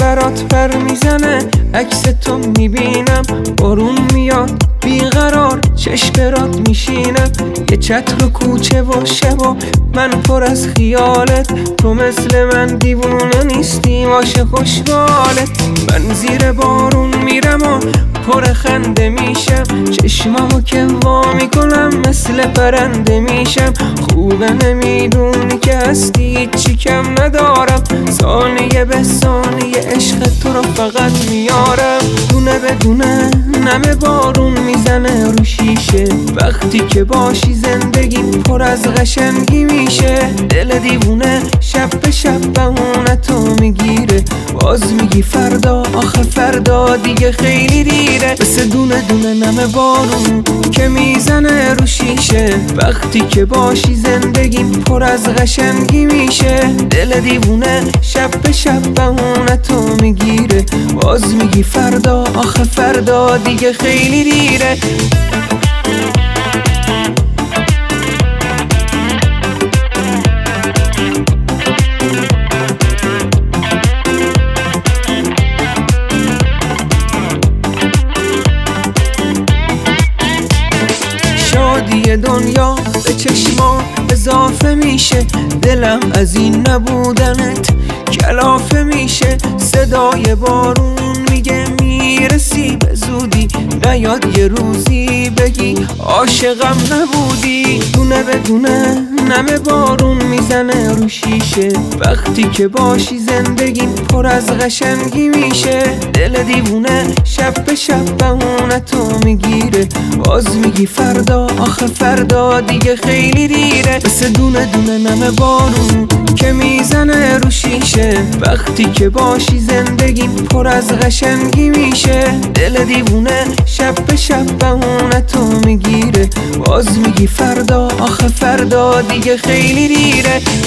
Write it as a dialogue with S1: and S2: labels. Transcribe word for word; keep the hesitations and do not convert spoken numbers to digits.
S1: برات پر میزنه، عکس تو میبینم، بارون میاد بیقرار چشم برات میشینم. یه چتر و کوچه و شب و من پر از خیالت، تو مثل من دیوونه نیستی باشه خوشبالت. من زیر بارون میرم و پر خنده میشم، چشمامو که وا میکنم مثل پرنده میشم. خوبه نمیدونی که هستی چی کم ندارم، ثانیه به ثانیه عشق تو رو فقط میارم. دونه به دونه نم بارون میزنه رو شیشه، وقتی که باشی زندگی پر از قشنگی میشه. دل دیوونه شب به شب بهونتو میگیره، باز میگی فردا آخه فردا دیگه خیلی دیره. مثل دونه دونه نم بارون که میزنه رو شیشه، وقتی که باشی زندگی پر از قشنگی میشه. دل دیوونه شب به شب بهونتو میگیره، باز میگی فردا آخه فردا دیگه خیلی دیره. شادی دنیا به چشما اضافه میشه، دلم از این نبودنت کلافه میشه. صدای بارون میگه میرسی به زودی، نیاد یه روزی بگی عاشقم نبودی. دونه به دونه نم بارون میزنه رو شیشه، وقتی که باشی زندگی پر از قشنگی میشه. دل دیوونه شب به شب بهونتو میگیره، باز میگی فردا آخه فردا دیگه خیلی دیره. مثل دونه دونه نم بارون که میزنه رو شیشه، وقتی که باشی زندگی پر از قشنگی میشه. دل دیوونه شب به شب بهونتو میگیره، باز میگی فردا آخه فردا دیگه خیلی دیره.